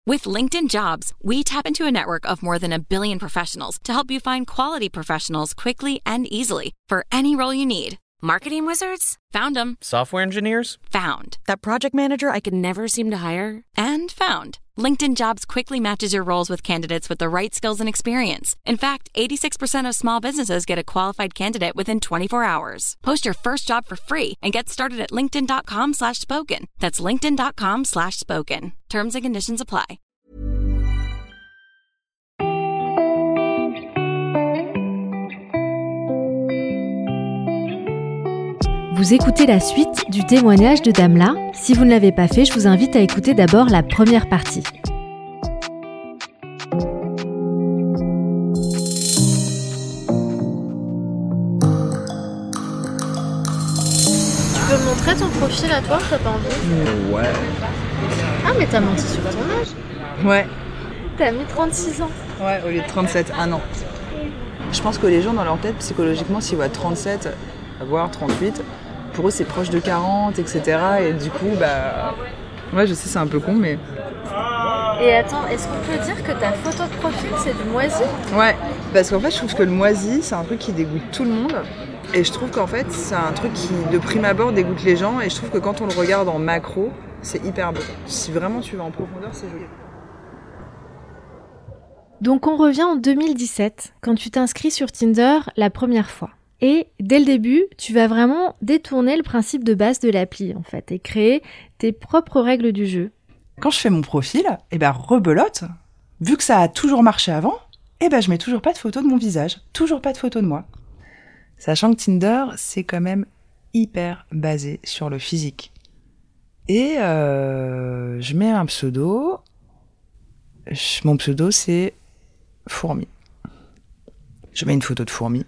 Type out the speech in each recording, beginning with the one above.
With LinkedIn Jobs, we tap into a network of more than 1 billion professionals to help you find quality professionals quickly and easily for any role you need. Marketing wizards? Found them. Software engineers? Found. That project manager I could never seem to hire? And found. LinkedIn Jobs quickly matches your roles with candidates with the right skills and experience. In fact, 86% of small businesses get a qualified candidate within 24 hours. Post your first job for free and get started at linkedin.com/spoken. That's linkedin.com/spoken. Terms and conditions apply. Vous écoutez la suite du témoignage de Damla. Si vous ne l'avez pas fait, je vous invite à écouter d'abord la première partie. Tu peux me montrer ton profil à toi, t'as pas envie? Ouais. Ah mais t'as menti sur ton âge. Ouais. T'as mis 36 ans. Ouais, au lieu de 37, un an. Je pense que les gens dans leur tête, psychologiquement, s'ils voient 37, voire 38, pour eux c'est proche de 40, etc. Et du coup, ouais, je sais, c'est un peu con, mais... Et attends, est-ce qu'on peut dire que ta photo de profil, c'est du moisi? Ouais, parce qu'en fait, je trouve que le moisi, c'est un truc qui dégoûte tout le monde. Et je trouve qu'en fait, c'est un truc qui, de prime abord, dégoûte les gens. Et je trouve que quand on le regarde en macro, c'est hyper beau. Si vraiment tu vas en profondeur, c'est joli. Donc on revient en 2017, quand tu t'inscris sur Tinder la première fois. Et dès le début, tu vas vraiment détourner le principe de base de l'appli, en fait, et créer tes propres règles du jeu. Quand je fais mon profil, rebelote, vu que ça a toujours marché avant, je mets toujours pas de photo de mon visage, toujours pas de photo de moi. Sachant que Tinder, c'est quand même hyper basé sur le physique. Et je mets un pseudo. Mon pseudo, c'est Fourmi. Je mets une photo de fourmi.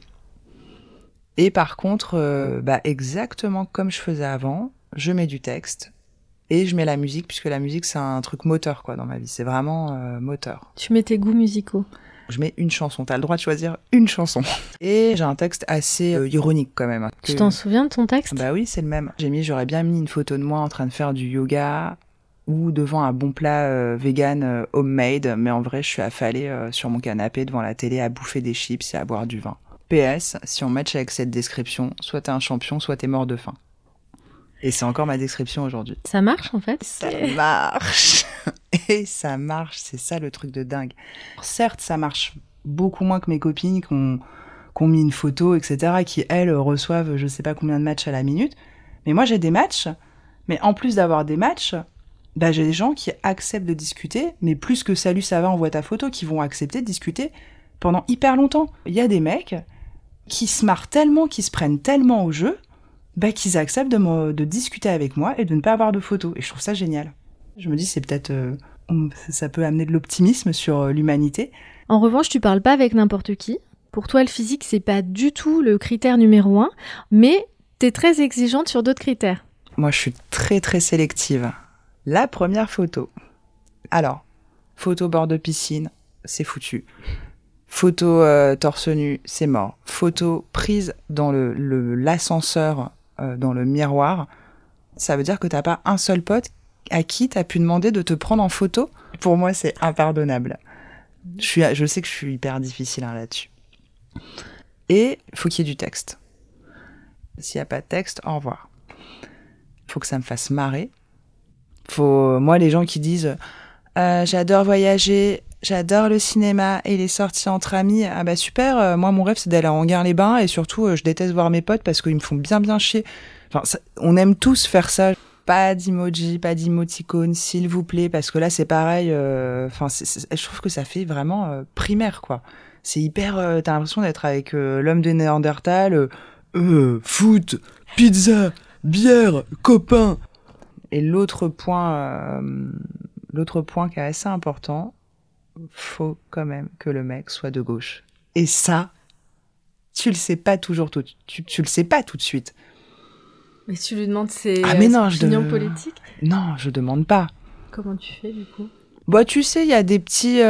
Et par contre, exactement comme je faisais avant, je mets du texte et je mets la musique, puisque la musique, c'est un truc moteur dans ma vie. C'est vraiment moteur. Tu mets tes goûts musicaux. Je mets une chanson. T'as le droit de choisir une chanson. Et j'ai un texte assez ironique quand même. Tu t'en souviens de ton texte? Bah oui, c'est le même. J'aurais bien mis une photo de moi en train de faire du yoga ou devant un bon plat vegan homemade, mais en vrai, je suis affalée sur mon canapé devant la télé à bouffer des chips et à boire du vin. PS, si on match avec cette description, soit t'es un champion, soit t'es mort de faim. Et c'est encore ma description aujourd'hui. Ça marche en fait? Ça marche. Et ça marche, c'est ça le truc de dingue. Certes, ça marche beaucoup moins que mes copines qui ont mis une photo, etc., qui, elles, reçoivent je sais pas combien de matchs à la minute. Mais moi, j'ai des matchs, mais en plus d'avoir des matchs, j'ai des gens qui acceptent de discuter, mais plus que salut, ça va, envoie ta photo, qui vont accepter de discuter pendant hyper longtemps. Il y a des mecs qui se marrent tellement, qui se prennent tellement au jeu, qu'ils acceptent de discuter avec moi et de ne pas avoir de photos. Et je trouve ça génial. Je me dis, c'est peut-être... ça peut amener de l'optimisme sur l'humanité. En revanche, tu parles pas avec n'importe qui. Pour toi, le physique, c'est pas du tout le critère numéro 1, mais t'es très exigeante sur d'autres critères. Moi, je suis très, très sélective. La première photo. Alors, photo bord de piscine, c'est foutu. Photo torse nu, c'est mort. Photo prise dans l'ascenseur, dans le miroir, ça veut dire que t'as pas un seul pote à qui t'as pu demander de te prendre en photo. Pour moi, c'est impardonnable. Je sais que je suis hyper difficile là-dessus. Et faut qu'il y ait du texte. S'il y a pas de texte, au revoir. Faut que ça me fasse marrer. Moi, les gens qui disent j'adore voyager, j'adore le cinéma et les sorties entre amis, super, moi mon rêve c'est d'aller à Enghien-les-Bains et surtout je déteste voir mes potes parce qu'ils me font bien chier. On aime tous faire ça. Pas d'emoji, pas d'emoticône, s'il vous plaît, parce que là c'est pareil, je trouve que ça fait vraiment primaire quoi. C'est hyper, t'as l'impression d'être avec l'homme de Néandertal, foot, pizza, bière, copain. Et l'autre point qui est assez important, faut quand même que le mec soit de gauche. Et ça, tu le sais pas toujours tu le sais pas tout de suite. Mais tu lui demandes ses opinions politiques? Non, je demande pas. Comment tu fais du coup? Tu sais, il y a des petits...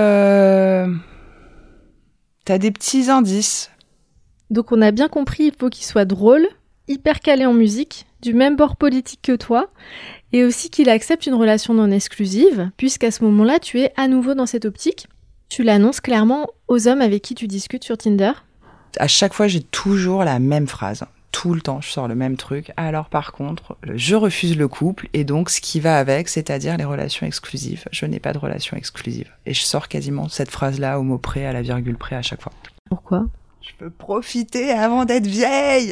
T'as des petits indices. Donc on a bien compris, il faut qu'il soit drôle hyper calé en musique, du même bord politique que toi, et aussi qu'il accepte une relation non exclusive, puisqu'à ce moment-là, tu es à nouveau dans cette optique. Tu l'annonces clairement aux hommes avec qui tu discutes sur Tinder. À chaque fois, j'ai toujours la même phrase. Tout le temps, je sors le même truc. Alors par contre, je refuse le couple et donc ce qui va avec, c'est-à-dire les relations exclusives. Je n'ai pas de relations exclusives. Et je sors quasiment cette phrase-là au mot près, à la virgule près à chaque fois. Pourquoi ? Je peux profiter avant d'être vieille.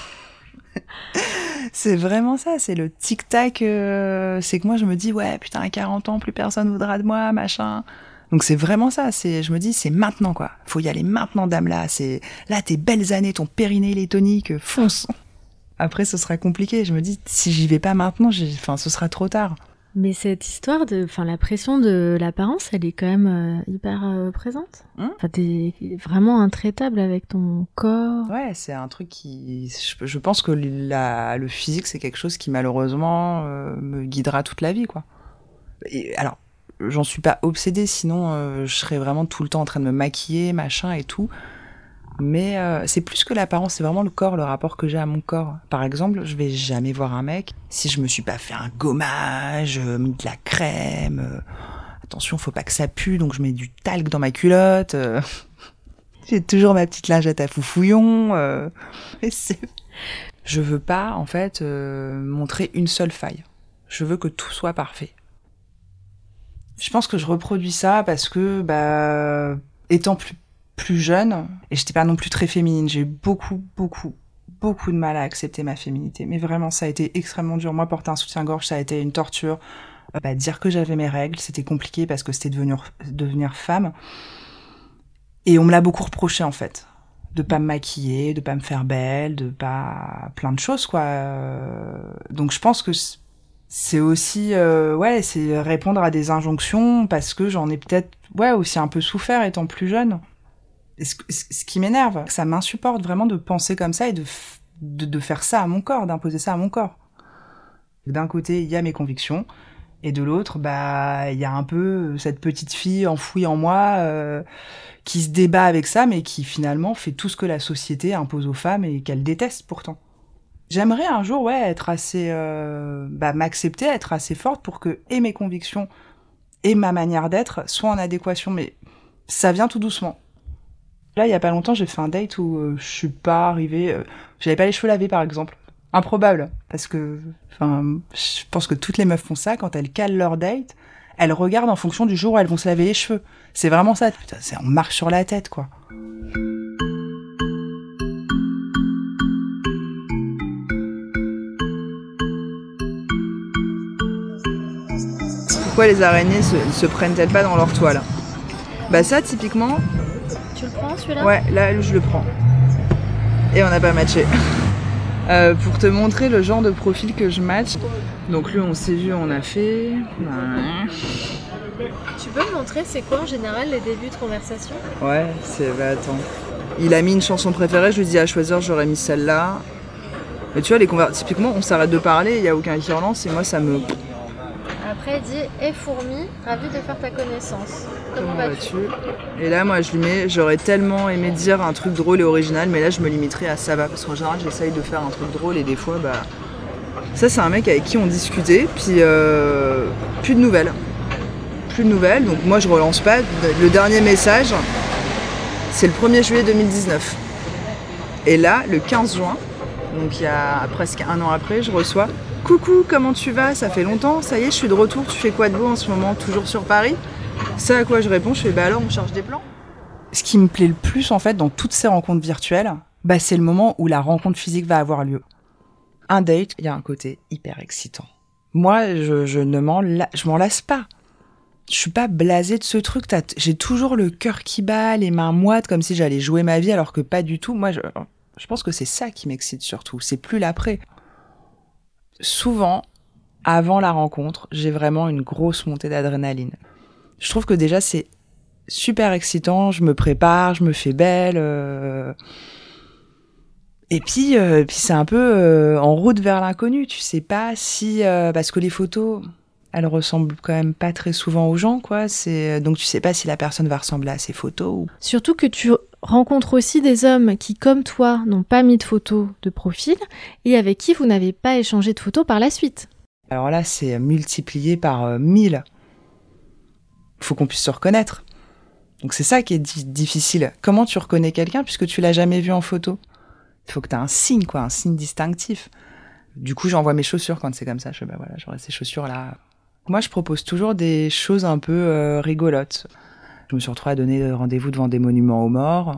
C'est vraiment ça, c'est le tic-tac. C'est que moi je me dis, ouais, putain, à 40 ans, plus personne voudra de moi, machin. Donc c'est vraiment ça, je me dis, c'est maintenant quoi. Faut y aller maintenant, dame, là. Là, tes belles années, ton périnée, il est tonique, fonce. Après, ce sera compliqué. Je me dis, si j'y vais pas maintenant, ce sera trop tard. Mais cette histoire la pression de l'apparence, elle est quand même hyper présente. T'es vraiment intraitable avec ton corps. Ouais, c'est un truc qui... Je pense que le physique, c'est quelque chose qui, malheureusement, me guidera toute la vie, quoi. Et, alors, j'en suis pas obsédée, sinon je serais vraiment tout le temps en train de me maquiller, machin et tout. Mais c'est plus que l'apparence, c'est vraiment le corps, le rapport que j'ai à mon corps. Par exemple, je vais jamais voir un mec si je me suis pas fait un gommage, mis de la crème. Attention, faut pas que ça pue, donc je mets du talc dans ma culotte. J'ai toujours ma petite lingette à foufouillon. Je veux pas, en fait, montrer une seule faille. Je veux que tout soit parfait. Je pense que je reproduis ça parce que, étant plus jeune, et j'étais pas non plus très féminine, j'ai eu beaucoup de mal à accepter ma féminité. Mais vraiment, ça a été extrêmement dur. Moi, porter un soutien-gorge, ça a été une torture. Dire que j'avais mes règles, c'était compliqué parce que c'était devenir femme. Et on me l'a beaucoup reproché, en fait. De pas me maquiller, de pas me faire belle, de pas... plein de choses, quoi. Donc je pense que c'est aussi... c'est répondre à des injonctions parce que j'en ai peut-être aussi un peu souffert étant plus jeune. Et ce qui m'énerve, ça m'insupporte vraiment de penser comme ça et de faire ça à mon corps, d'imposer ça à mon corps. D'un côté, il y a mes convictions, et de l'autre, il y a un peu cette petite fille enfouie en moi qui se débat avec ça, mais qui finalement fait tout ce que la société impose aux femmes et qu'elle déteste pourtant. J'aimerais un jour, être assez... m'accepter, être assez forte pour que et mes convictions et ma manière d'être soient en adéquation, mais ça vient tout doucement. Là, il y a pas longtemps, j'ai fait un date où je suis pas arrivée... j'avais pas les cheveux lavés, par exemple. Improbable, parce que... je pense que toutes les meufs font ça, quand elles calent leur date, elles regardent en fonction du jour où elles vont se laver les cheveux. C'est vraiment ça. Putain, on marche sur la tête, quoi. Pourquoi les araignées ne se prennent-elles pas dans leur toile ? Ça, typiquement... Tu le prends, celui-là ? Ouais, là, je le prends. Et on n'a pas matché. Pour te montrer le genre de profil que je match. Donc lui, on s'est vu, on a fait... Tu peux me montrer c'est quoi en général les débuts de conversation ? Ouais, attends. Il a mis une chanson préférée, je lui dis à choisir, j'aurais mis celle-là. Mais tu vois, typiquement, on s'arrête de parler, il n'y a aucun qui relance, et moi, ça me... Après, il dit « Hey fourmi, ravi de faire ta connaissance. Comment vas-tu ?» Et là, moi, je lui mets, j'aurais tellement aimé dire un truc drôle et original, mais là, je me limiterai à ça va. Parce qu'en général, j'essaye de faire un truc drôle et des fois, Ça, c'est un mec avec qui on discutait, puis plus de nouvelles. Donc moi, je relance pas. Le dernier message, c'est le 1er juillet 2019. Et là, le 15 juin, donc il y a presque un an après, je reçois « Coucou, comment tu vas ? Ça fait longtemps, ça y est, je suis de retour, tu fais quoi de beau en ce moment ? Toujours sur Paris ?» C'est à quoi je réponds, je fais « alors, on charge des plans ?» Ce qui me plaît le plus, en fait, dans toutes ces rencontres virtuelles, c'est le moment où la rencontre physique va avoir lieu. Un date, il y a un côté hyper excitant. Moi, je m'en lasse pas. Je suis pas blasée de ce truc. J'ai toujours le cœur qui bat, les mains moites, comme si j'allais jouer ma vie, alors que pas du tout. Moi, je pense que c'est ça qui m'excite surtout. C'est plus l'après. Souvent, avant la rencontre, j'ai vraiment une grosse montée d'adrénaline. Je trouve que déjà, c'est super excitant. Je me prépare, je me fais belle. Et puis c'est un peu en route vers l'inconnu. Tu sais pas si... parce que les photos... Elle ressemble quand même pas très souvent aux gens, quoi. Donc tu sais pas si la personne va ressembler à ses photos. Surtout que tu rencontres aussi des hommes qui, comme toi, n'ont pas mis de photos de profil et avec qui vous n'avez pas échangé de photos par la suite. Alors là, c'est multiplié par 1000. Faut qu'on puisse se reconnaître. Donc c'est ça qui est difficile. Comment tu reconnais quelqu'un puisque tu l'as jamais vu en photo ? Il faut que tu aies un signe, quoi, un signe distinctif. Du coup, j'envoie mes chaussures quand c'est comme ça. Je fais, voilà, j'aurai ces chaussures-là. Moi, je propose toujours des choses un peu rigolotes. Je me suis retrouvée à donner rendez-vous devant des monuments aux morts.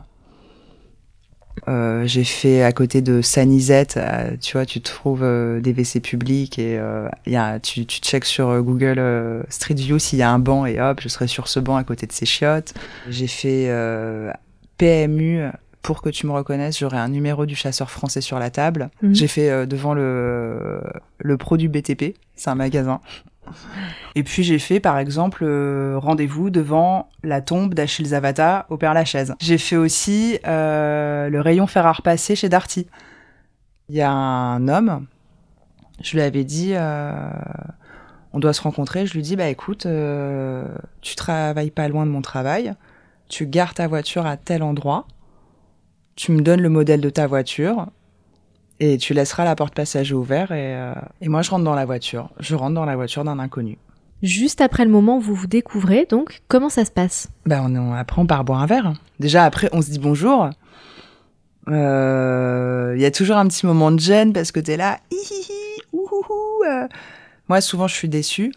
J'ai fait à côté de Sanizette, tu vois, tu trouves des WC publics et tu checkes sur Google Street View s'il y a un banc et hop, je serai sur ce banc à côté de ces chiottes. J'ai fait PMU, pour que tu me reconnaisses, j'aurai un numéro du chasseur français sur la table. J'ai fait devant le pro du BTP, c'est un magasin. Et puis j'ai fait par exemple rendez-vous devant la tombe d'Achille Zavata au Père-Lachaise. J'ai fait aussi le rayon fer à repasser chez Darty. Il y a un homme, je lui avais dit on doit se rencontrer, je lui dis bah écoute, tu travailles pas loin de mon travail, tu gares ta voiture à tel endroit, tu me donnes le modèle de ta voiture et tu laisseras la porte passager ouverte et moi je rentre dans la voiture. Je rentre dans la voiture d'un inconnu. Juste après le moment où vous vous découvrez, donc, comment ça se passe ? Après, on part boire un verre. Déjà, après, on se dit bonjour. Il y a toujours un petit moment de gêne parce que t'es là. Hihihi, ouhouhou. Moi, souvent, je suis déçue.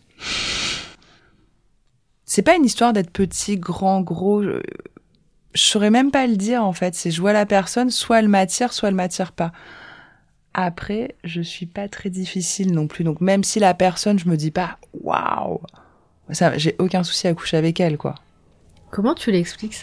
C'est pas une histoire d'être petit, grand, gros. Je saurais même pas le dire, en fait. C'est je vois la personne, soit elle m'attire, soit elle m'attire pas. Après, je suis pas très difficile non plus. Donc, même si la personne, je me dis pas, waouh, ça, j'ai aucun souci à coucher avec elle, quoi. Comment tu l'expliques, ça ?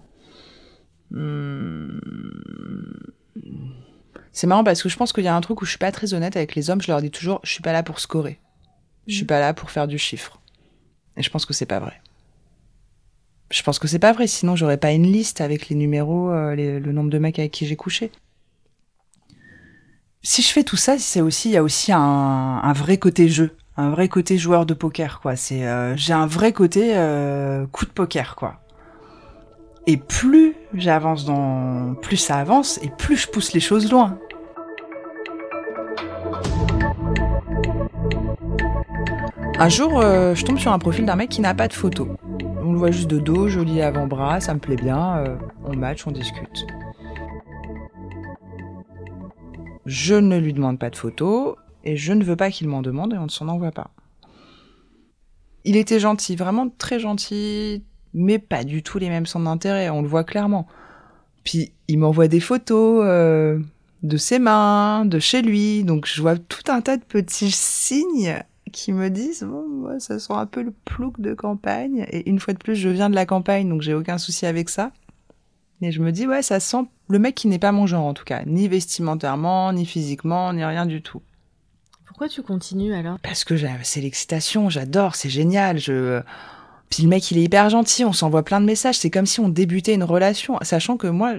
C'est marrant parce que je pense qu'il y a un truc où je suis pas très honnête avec les hommes. Je leur dis toujours, je suis pas là pour scorer. Je suis pas là pour faire du chiffre. Et je pense que c'est pas vrai. Je pense que c'est pas vrai. Sinon, j'aurais pas une liste avec les numéros, le nombre de mecs avec qui j'ai couché. Si je fais tout ça, il y a aussi un vrai côté jeu, un vrai côté joueur de poker, quoi. J'ai un vrai côté coup de poker, quoi. Et plus plus ça avance, et plus je pousse les choses loin. Un jour, je tombe sur un profil d'un mec qui n'a pas de photo. On le voit juste de dos, joli avant-bras, ça me plaît bien, on match, on discute. Je ne lui demande pas de photos, et je ne veux pas qu'il m'en demande, et on ne s'en envoie pas. Il était gentil, vraiment très gentil, mais pas du tout les mêmes centres d'intérêt, on le voit clairement. Puis il m'envoie des photos de ses mains, de chez lui, donc je vois tout un tas de petits signes qui me disent moi, ça sent un peu le plouc de campagne, et une fois de plus, je viens de la campagne, donc j'ai aucun souci avec ça. Et je me dis, ouais, ça sent le mec qui n'est pas mon genre, en tout cas. Ni vestimentairement, ni physiquement, ni rien du tout. Pourquoi tu continues, alors ? Parce que c'est l'excitation, j'adore, c'est génial. Puis le mec, il est hyper gentil, on s'envoie plein de messages. C'est comme si on débutait une relation, sachant que moi,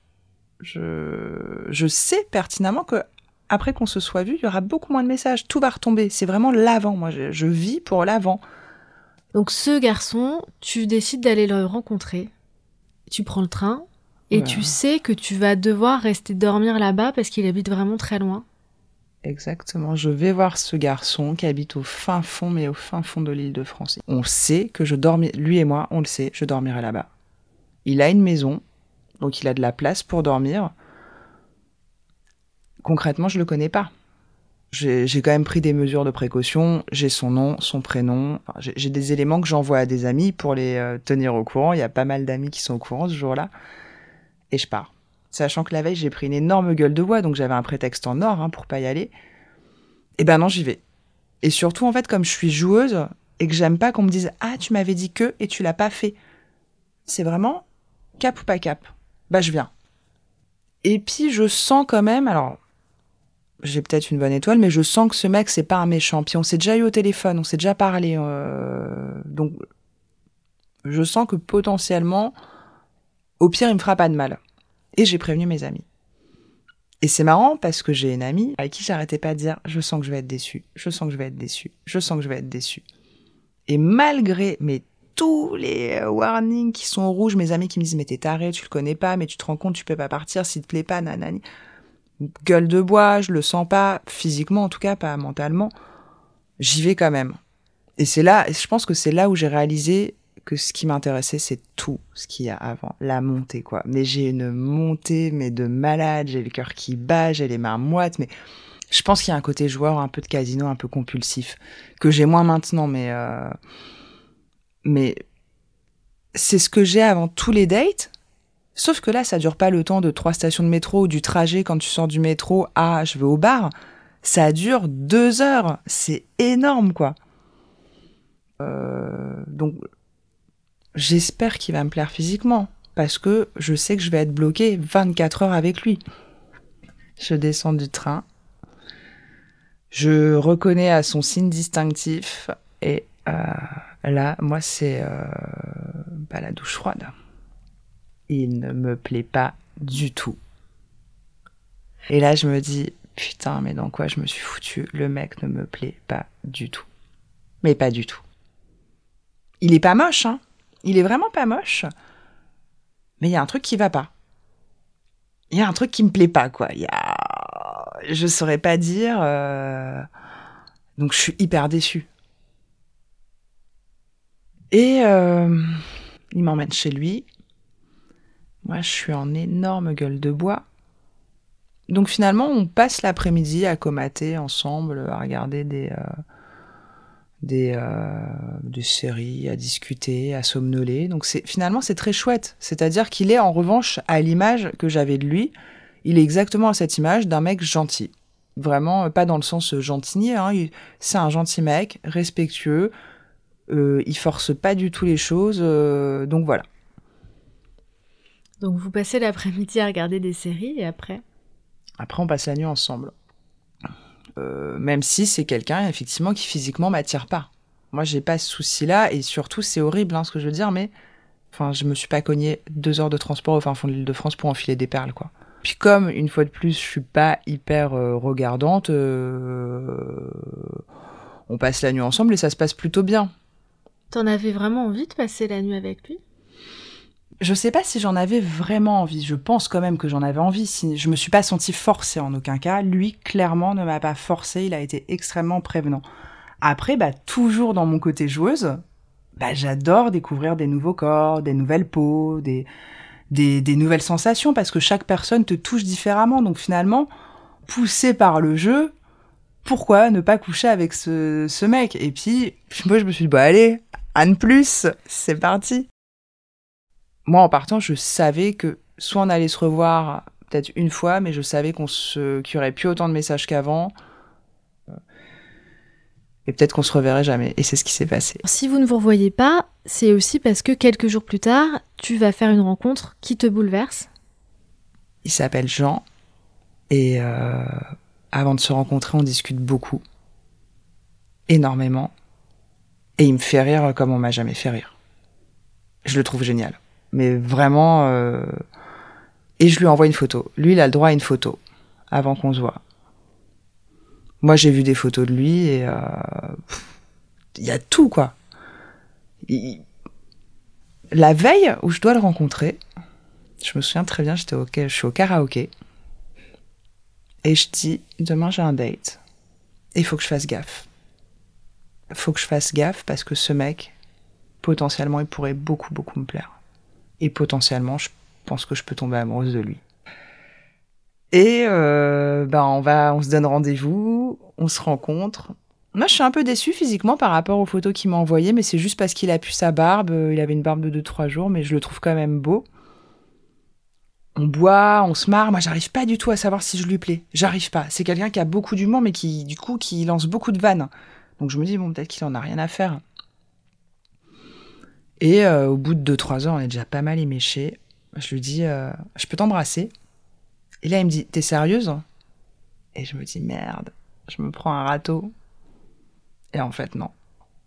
je sais pertinemment que après qu'on se soit vu, il y aura beaucoup moins de messages. Tout va retomber. C'est vraiment l'avant. Moi, je vis pour l'avant. Donc ce garçon, tu décides d'aller le rencontrer. Tu prends le train. Et tu sais que tu vas devoir rester dormir là-bas parce qu'il habite vraiment très loin. Exactement. Je vais voir ce garçon qui habite au fin fond de l'Île-de-France. On sait que lui et moi, on le sait, je dormirai là-bas. Il a une maison, donc il a de la place pour dormir. Concrètement, je le connais pas. J'ai quand même pris des mesures de précaution. J'ai son nom, son prénom. Enfin, j'ai des éléments que j'envoie à des amis pour les tenir au courant. Il y a pas mal d'amis qui sont au courant ce jour-là. Et je pars. Sachant que la veille, j'ai pris une énorme gueule de bois, donc j'avais un prétexte en or pour pas y aller. Et ben non, j'y vais. Et surtout, en fait, comme je suis joueuse et que j'aime pas qu'on me dise « Ah, tu m'avais dit que et tu l'as pas fait ». C'est vraiment cap ou pas cap. Bah, je viens. Et puis, je sens quand même... Alors, j'ai peut-être une bonne étoile, mais je sens que ce mec, c'est pas un méchant. Puis on s'est déjà eu au téléphone, on s'est déjà parlé. Donc, je sens que potentiellement... Au pire, il me fera pas de mal. Et j'ai prévenu mes amis. Et c'est marrant parce que j'ai une amie avec qui j'arrêtais pas de dire « je sens que je vais être déçue, je sens que je vais être déçue, je sens que je vais être déçue ». Et malgré tous les warnings qui sont rouges, mes amis qui me disent « mais t'es taré, tu le connais pas, mais tu te rends compte, tu peux pas partir, s'il te plaît pas, nanani ». Gueule de bois, je le sens pas, physiquement en tout cas, pas mentalement, j'y vais quand même. Et c'est là, je pense que c'est là où j'ai réalisé que ce qui m'intéressait, c'est tout ce qu'il y a avant, la montée, quoi. Mais j'ai une montée, mais de malade, j'ai le cœur qui bat, j'ai les mains moites, mais je pense qu'il y a un côté joueur, un peu de casino, un peu compulsif, que j'ai moins maintenant, mais c'est ce que j'ai avant tous les dates, sauf que là, ça dure pas le temps de 3 stations de métro ou du trajet quand tu sors du métro, je vais au bar, ça dure 2 heures, c'est énorme, quoi. Donc, j'espère qu'il va me plaire physiquement, parce que je sais que je vais être bloquée 24 heures avec lui. Je descends du train, je reconnais à son signe distinctif, et là, moi, c'est la douche froide. Il ne me plaît pas du tout. Et là, je me dis, putain, mais dans quoi je me suis foutue ? Le mec ne me plaît pas du tout. Mais pas du tout. Il est pas moche, hein. Il est vraiment pas moche. Mais il y a un truc qui va pas. Il y a un truc qui me plaît pas, quoi. Je saurais pas dire. Donc je suis hyper déçue. Et il m'emmène chez lui. Moi, je suis en énorme gueule de bois. Donc finalement, on passe l'après-midi à comater ensemble, à regarder des séries, à discuter, à somnoler. Donc finalement, c'est très chouette. C'est-à-dire qu'il est en revanche à l'image que j'avais de lui. Il est exactement à cette image d'un mec gentil. Vraiment, pas dans le sens gentillet, hein. C'est un gentil mec, respectueux. Il force pas du tout les choses. Donc voilà. Donc vous passez l'après-midi à regarder des séries et après ? Après, on passe la nuit ensemble. Même si c'est quelqu'un, effectivement, qui physiquement m'attire pas. Moi, j'ai pas ce souci-là, et surtout, c'est horrible, hein, ce que je veux dire, mais enfin, je me suis pas cogné 2 heures de transport au fin fond de l'Île-de-France pour enfiler des perles, quoi. Puis comme, une fois de plus, je suis pas hyper regardante, on passe la nuit ensemble et ça se passe plutôt bien. T'en avais vraiment envie de passer la nuit avec lui ? Je sais pas si j'en avais vraiment envie. Je pense quand même que j'en avais envie. Je me suis pas sentie forcée en aucun cas. Lui, clairement, ne m'a pas forcée. Il a été extrêmement prévenant. Après, toujours dans mon côté joueuse, j'adore découvrir des nouveaux corps, des nouvelles peaux, des nouvelles sensations, parce que chaque personne te touche différemment. Donc finalement, poussée par le jeu, pourquoi ne pas coucher avec ce mec ? Et puis, moi, je me suis dit, allez, un de plus, c'est parti. Moi, en partant, je savais que soit on allait se revoir peut-être une fois, mais je savais qu'il y aurait plus autant de messages qu'avant. Et peut-être qu'on se reverrait jamais. Et c'est ce qui s'est passé. Si vous ne vous revoyez pas, c'est aussi parce que quelques jours plus tard, tu vas faire une rencontre qui te bouleverse. Il s'appelle Jean. Et avant de se rencontrer, on discute beaucoup. Énormément. Et il me fait rire comme on m'a jamais fait rire. Je le trouve génial. Mais vraiment... Et je lui envoie une photo. Lui, il a le droit à une photo avant qu'on se voit. Moi, j'ai vu des photos de lui et il y a tout, quoi. La veille où je dois le rencontrer, je me souviens très bien, je suis au karaoké et je dis, demain j'ai un date et il faut que je fasse gaffe. Il faut que je fasse gaffe parce que ce mec, potentiellement, il pourrait beaucoup, beaucoup me plaire. Et potentiellement, je pense que je peux tomber amoureuse de lui. Et on se donne rendez-vous, on se rencontre. Moi, je suis un peu déçue physiquement par rapport aux photos qu'il m'a envoyées, mais c'est juste parce qu'il a pu sa barbe. Il avait une barbe de 2-3 jours, mais je le trouve quand même beau. On boit, on se marre. Moi, j'arrive pas du tout à savoir si je lui plais. J'arrive pas. C'est quelqu'un qui a beaucoup d'humour, mais qui lance beaucoup de vannes. Donc je me dis, peut-être qu'il en a rien à faire. Et au bout de 2-3 heures, on est déjà pas mal éméchés. Je lui dis, je peux t'embrasser ? Et là, il me dit, t'es sérieuse ? Et je me dis, merde, je me prends un râteau. Et en fait, non.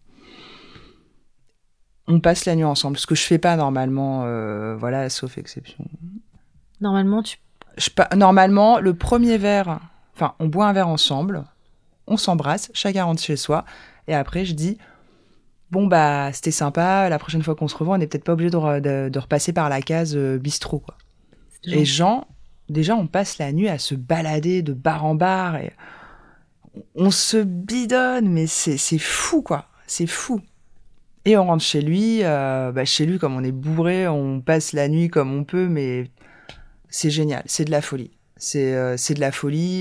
On passe la nuit ensemble, ce que je fais pas normalement, sauf exception. Normalement, Normalement, le premier verre, enfin, on boit un verre ensemble, on s'embrasse, chacun rentre chez soi, et après, je dis, bon, bah, c'était sympa, la prochaine fois qu'on se revoit, on n'est peut-être pas obligé de repasser par la case bistrot, quoi. Et déjà, on passe la nuit à se balader de bar en bar, et on se bidonne, mais c'est fou, quoi. C'est fou. Et on rentre chez lui, chez lui, comme on est bourré, on passe la nuit comme on peut, mais c'est génial, c'est de la folie. C'est de la folie.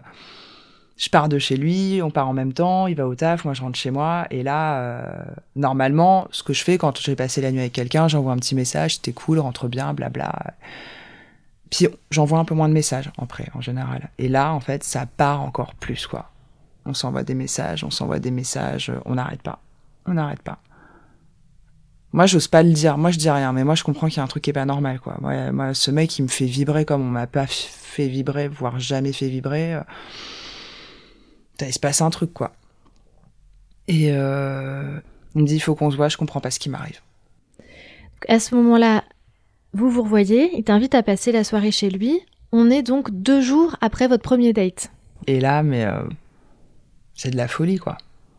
Je pars de chez lui, on part en même temps, il va au taf, moi je rentre chez moi. Et là, normalement, ce que je fais quand j'ai passé la nuit avec quelqu'un, j'envoie un petit message, c'était cool, rentre bien, blabla. Puis j'envoie un peu moins de messages après, en général. Et là, en fait, ça part encore plus, quoi. On s'envoie des messages, on n'arrête pas. On n'arrête pas. Moi, j'ose pas le dire. Moi, je dis rien. Mais moi, je comprends qu'il y a un truc qui est pas normal, quoi. Moi, ce mec, il me fait vibrer comme on m'a pas fait vibrer, voire jamais fait vibrer. Il se passe un truc, quoi. Et il me dit, il faut qu'on se voit, je comprends pas ce qui m'arrive. À ce moment-là, vous vous revoyez, il t'invite à passer la soirée chez lui. On est donc 2 jours après votre premier date. Et là, mais c'est de la folie, quoi.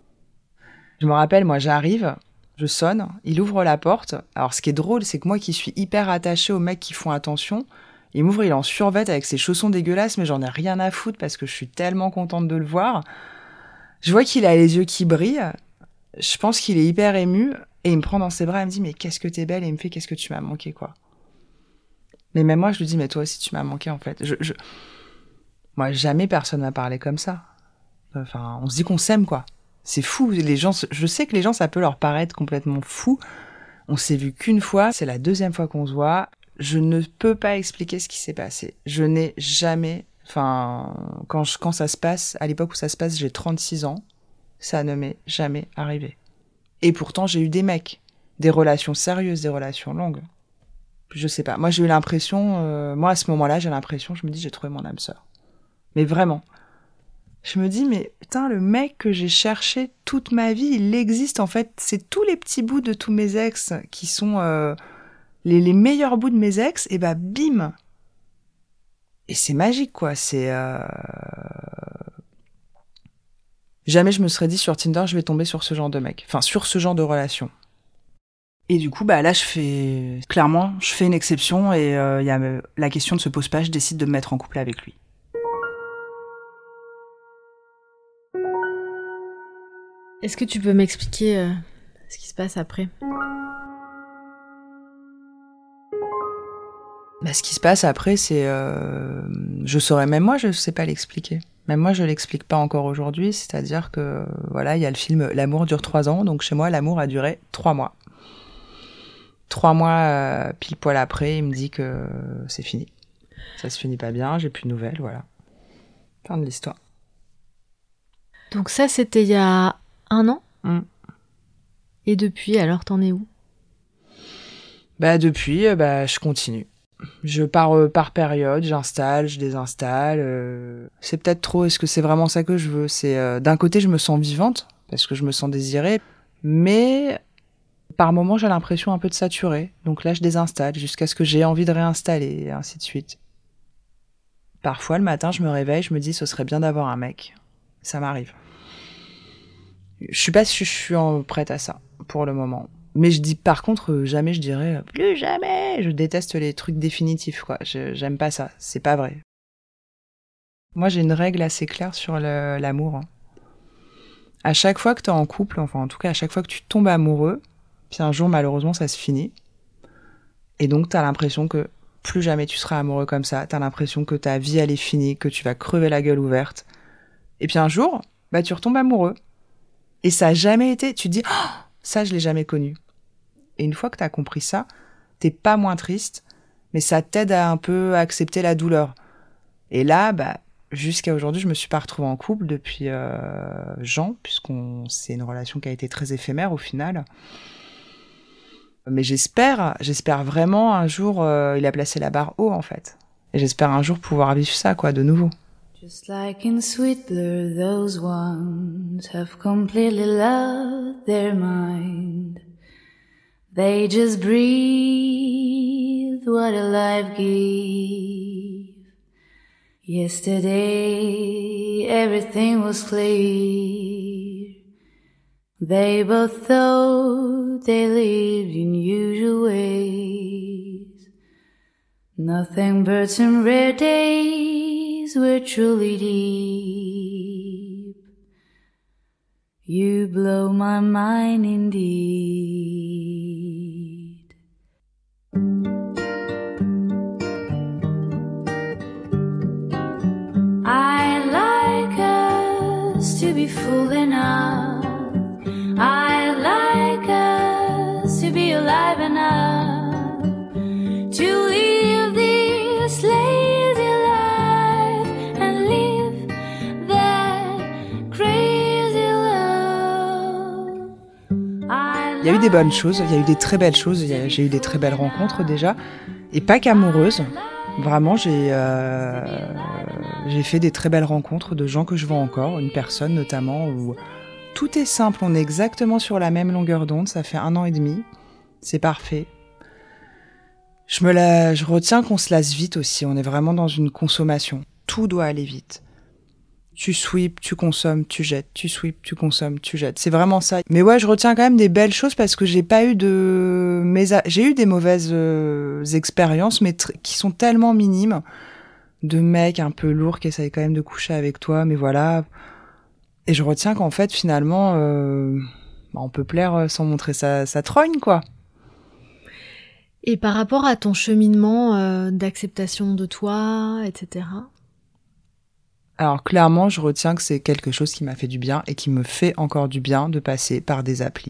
Je me rappelle, moi, j'arrive... Je sonne, il ouvre la porte. Alors, ce qui est drôle, c'est que moi qui suis hyper attachée aux mecs qui font attention, il m'ouvre, il est en survêt avec ses chaussons dégueulasses, mais j'en ai rien à foutre parce que je suis tellement contente de le voir. Je vois qu'il a les yeux qui brillent. Je pense qu'il est hyper ému. Et il me prend dans ses bras et me dit « Mais qu'est-ce que t'es belle ?» Et il me fait « Qu'est-ce que tu m'as manqué, quoi ?» Mais même moi, je lui dis « Mais toi aussi, tu m'as manqué, en fait. » Moi, jamais personne m'a parlé comme ça. Enfin, on se dit qu'on s'aime, quoi. C'est fou, les gens, je sais que les gens, ça peut leur paraître complètement fou. On s'est vu qu'une fois, c'est la 2e fois qu'on se voit. Je ne peux pas expliquer ce qui s'est passé. Je n'ai jamais, quand ça se passe, à l'époque où ça se passe, j'ai 36 ans, ça ne m'est jamais arrivé. Et pourtant, j'ai eu des mecs, des relations sérieuses, des relations longues. Je sais pas, moi j'ai eu l'impression, moi à ce moment-là, je me dis, j'ai trouvé mon âme sœur. Mais vraiment. Je me dis, mais putain, le mec que j'ai cherché toute ma vie, il existe en fait. C'est tous les petits bouts de tous mes ex qui sont les meilleurs bouts de mes ex, et bah bim. Et c'est magique, quoi. Jamais je me serais dit sur Tinder, je vais tomber sur ce genre de mec. Enfin, sur ce genre de relation. Et du coup, bah là, je fais une exception et la question ne se pose pas, je décide de me mettre en couple avec lui. Est-ce que tu peux m'expliquer ce qui se passe après ? Bah, ce qui se passe après, c'est... je saurais, même moi, je sais pas l'expliquer. Même moi, je l'explique pas encore aujourd'hui. C'est-à-dire que, voilà, il y a le film « L'amour dure 3 ans ». Donc chez moi, l'amour a duré 3 mois. 3 mois, pile poil après, il me dit que c'est fini. Ça se finit pas bien, j'ai plus de nouvelles, voilà. Fin de l'histoire. Donc ça, c'était il y a 1 an ? Et depuis, alors, t'en es où ? Bah depuis, je continue. Je pars par période, j'installe, je désinstalle. C'est peut-être trop, est-ce que c'est vraiment ça que je veux ? C'est d'un côté, je me sens vivante, parce que je me sens désirée, mais par moments, j'ai l'impression un peu de saturer. Donc là, je désinstalle, jusqu'à ce que j'ai envie de réinstaller, et ainsi de suite. Parfois, le matin, je me réveille, je me dis, ce serait bien d'avoir un mec. Ça m'arrive. Je suis pas si je suis prête à ça, pour le moment. Mais je dis, par contre, jamais je dirais, plus jamais. Je déteste les trucs définitifs, quoi. J'aime pas ça. C'est pas vrai. Moi, j'ai une règle assez claire sur l'amour. À chaque fois que t'es en couple, enfin, en tout cas, à chaque fois que tu tombes amoureux, puis un jour, malheureusement, ça se finit. Et donc, t'as l'impression que plus jamais tu seras amoureux comme ça. T'as l'impression que ta vie, elle est finie, que tu vas crever la gueule ouverte. Et puis un jour, tu retombes amoureux. Et ça a jamais été... Tu te dis, oh, ça, je l'ai jamais connu. Et une fois que t'as compris ça, t'es pas moins triste, mais ça t'aide à un peu accepter la douleur. Et là, jusqu'à aujourd'hui, je me suis pas retrouvée en couple depuis Jean, c'est une relation qui a été très éphémère au final. Mais j'espère vraiment un jour, il a placé la barre haut en fait. Et j'espère un jour pouvoir vivre ça, quoi, de nouveau. Just like in sweet blur, those ones have completely lost their mind. They just breathe what a life gives. Yesterday, everything was clear. They both thought they lived in usual ways. Nothing but some rare days were truly deep. You blow my mind indeed. I like us to be full enough. I like us to be alive enough to live this lazy life and live that crazy love. Il y a eu des bonnes choses, il y a eu des très belles choses, j'ai eu des très belles rencontres déjà, et pas qu'amoureuses. Vraiment, j'ai fait des très belles rencontres de gens que je vois encore, une personne notamment où tout est simple, on est exactement sur la même longueur d'onde, ça fait 1 an et demi, c'est parfait. Je retiens qu'on se lasse vite aussi, on est vraiment dans une consommation, tout doit aller vite. Tu sweeps, tu consommes, tu jettes, tu sweeps, tu consommes, tu jettes, c'est vraiment ça. Mais ouais, je retiens quand même des belles choses parce que j'ai eu des mauvaises expériences, mais qui sont tellement minimes, de mecs un peu lourds qui essayent quand même de coucher avec toi, mais voilà. Et je retiens qu'en fait, finalement, on peut plaire sans montrer sa trogne, quoi. Et par rapport à ton cheminement d'acceptation de toi, etc. Alors clairement, je retiens que c'est quelque chose qui m'a fait du bien et qui me fait encore du bien de passer par des applis.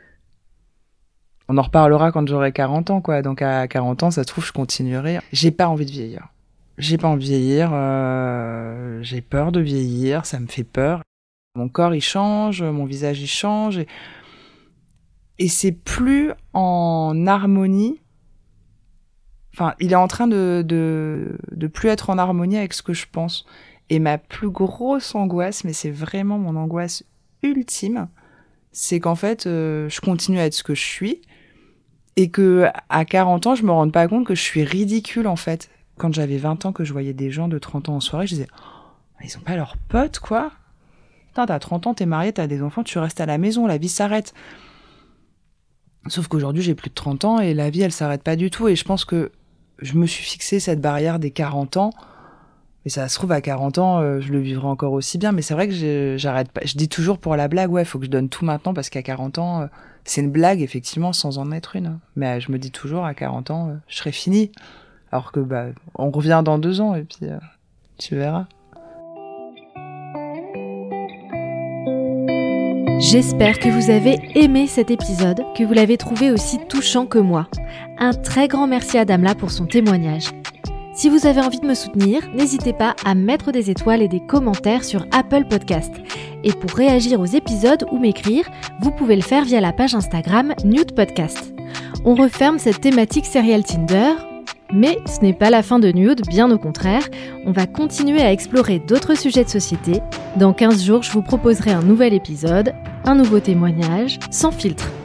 On en reparlera quand j'aurai 40 ans, quoi. Donc à 40 ans, ça se trouve, je continuerai. J'ai pas envie de vieillir. J'ai pas envie de vieillir, j'ai peur de vieillir, ça me fait peur. Mon corps, il change, mon visage, il change. Et c'est plus en harmonie. Enfin, il est en train de plus être en harmonie avec ce que je pense. Et ma plus grosse angoisse, mais c'est vraiment mon angoisse ultime, c'est qu'en fait, je continue à être ce que je suis. Et que à 40 ans, je me rende pas compte que je suis ridicule, en fait. Quand j'avais 20 ans, que je voyais des gens de 30 ans en soirée, je disais « Ils ont pas leurs potes, quoi ?» Putain, t'as 30 ans, t'es marié, t'as des enfants, tu restes à la maison, la vie s'arrête. Sauf qu'aujourd'hui, j'ai plus de 30 ans et la vie, elle s'arrête pas du tout. Et je pense que je me suis fixé cette barrière des 40 ans. Et ça se trouve, à 40 ans, je le vivrai encore aussi bien. Mais c'est vrai que j'arrête pas. Je dis toujours pour la blague, ouais, faut que je donne tout maintenant parce qu'à 40 ans, c'est une blague, effectivement, sans en être une. Mais je me dis toujours, à 40 ans, je serai fini. Alors que, on revient dans 2 ans et puis tu verras. J'espère que vous avez aimé cet épisode, que vous l'avez trouvé aussi touchant que moi. Un très grand merci à Damla pour son témoignage. Si vous avez envie de me soutenir, n'hésitez pas à mettre des étoiles et des commentaires sur Apple Podcast. Et pour réagir aux épisodes ou m'écrire, vous pouvez le faire via la page Instagram Nude Podcast. On referme cette thématique serial Tinder, mais ce n'est pas la fin de Nude, bien au contraire. On va continuer à explorer d'autres sujets de société. Dans 15 jours, je vous proposerai un nouvel épisode, un nouveau témoignage, sans filtre.